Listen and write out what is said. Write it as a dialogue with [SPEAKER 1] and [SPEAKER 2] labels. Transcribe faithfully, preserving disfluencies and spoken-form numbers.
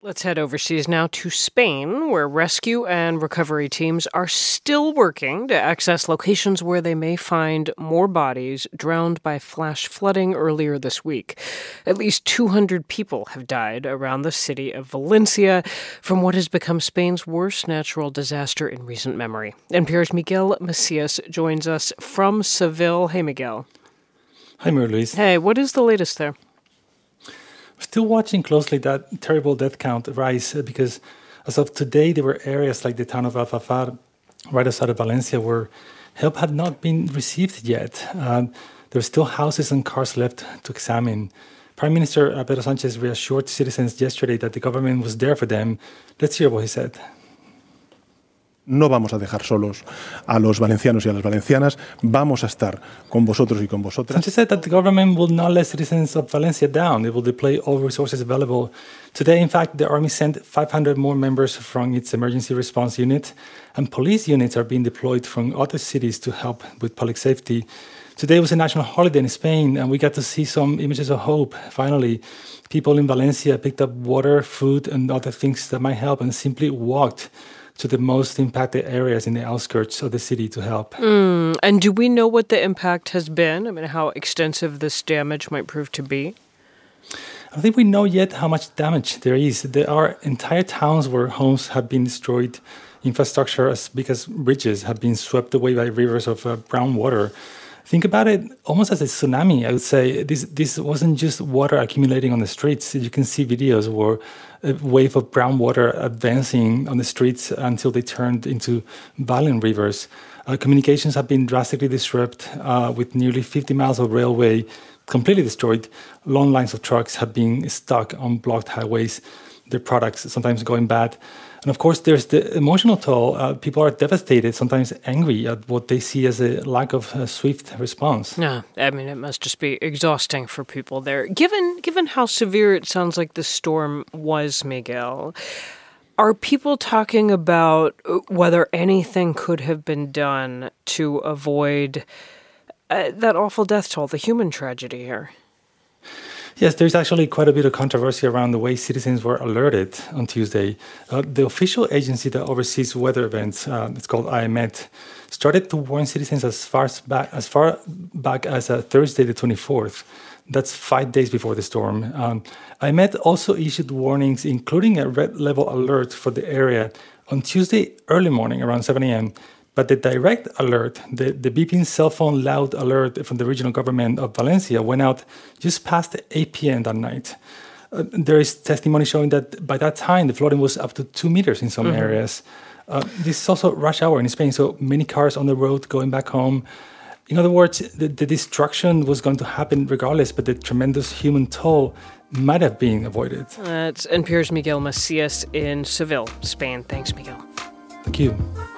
[SPEAKER 1] Let's head overseas now to Spain, where rescue and recovery teams are still working to access locations where they may find more bodies drowned by flash flooding earlier this week. At least two hundred people have died around the city of Valencia from what has become Spain's worst natural disaster in recent memory. N P R's Miguel Macias joins us from Seville. Hey, Miguel.
[SPEAKER 2] Hi, Marie-Louise.
[SPEAKER 1] Hey, what is the latest there?
[SPEAKER 2] Still watching closely that terrible death count rise because as of today, there were areas like the town of Alfafar, right outside of Valencia, where help had not been received yet. Uh, there were still houses and cars left to examine. Prime Minister Pedro Sánchez reassured citizens yesterday that the government was there for them. Let's hear what he said.
[SPEAKER 3] No vamos a dejar solos a los valencianos y a las valencianas. Vamos a estar con vosotros y con vosotras.
[SPEAKER 2] Sánchez said that the government will not let citizens of Valencia down. It will deploy all resources available. Today, in fact, the army sent five hundred more members from its emergency response unit, and police units are being deployed from other cities to help with public safety. Today was a national holiday in Spain, and we got to see some images of hope. Finally, people in Valencia picked up water, food, and other things that might help and simply walked to the most impacted areas in the outskirts of the city to help.
[SPEAKER 1] Mm, and do we know what the impact has been? I mean, how extensive this damage might prove to be?
[SPEAKER 2] I don't think we know yet how much damage there is. There are entire towns where homes have been destroyed, infrastructure as big as bridges have been swept away by rivers of uh, brown water. Think about it almost as a tsunami, I would say. This this wasn't just water accumulating on the streets. You can see videos where a wave of brown water advancing on the streets until they turned into violent rivers. Uh, communications have been drastically disrupted, uh, with nearly fifty miles of railway completely destroyed. Long lines of trucks have been stuck on blocked highways, their products sometimes going bad. And of course, there's the emotional toll. Uh, people are devastated, sometimes angry at what they see as a lack of a swift response.
[SPEAKER 1] Yeah, I mean, it must just be exhausting for people there. Given given how severe it sounds like the storm was, Miguel, are people talking about whether anything could have been done to avoid uh, that awful death toll, the human tragedy here?
[SPEAKER 2] Yes, there's actually quite a bit of controversy around the way citizens were alerted on Tuesday. Uh, the official agency that oversees weather events, uh, it's called AEMET, started to warn citizens as far as back as, far back as uh, Thursday the twenty-fourth. That's five days before the storm. Um, AEMET also issued warnings, including a red level alert for the area on Tuesday early morning around seven a.m., But the direct alert, the, the beeping cell phone loud alert from the regional government of Valencia went out just past eight p.m. that night. Uh, there is testimony showing that by that time, the flooding was up to two meters in some mm-hmm. areas. Uh, this is also rush hour in Spain, so many cars on the road going back home. In other words, the, the destruction was going to happen regardless, but the tremendous human toll might have been avoided.
[SPEAKER 1] That's N P R's Miguel Macias in Seville, Spain. Thanks, Miguel.
[SPEAKER 2] Thank you.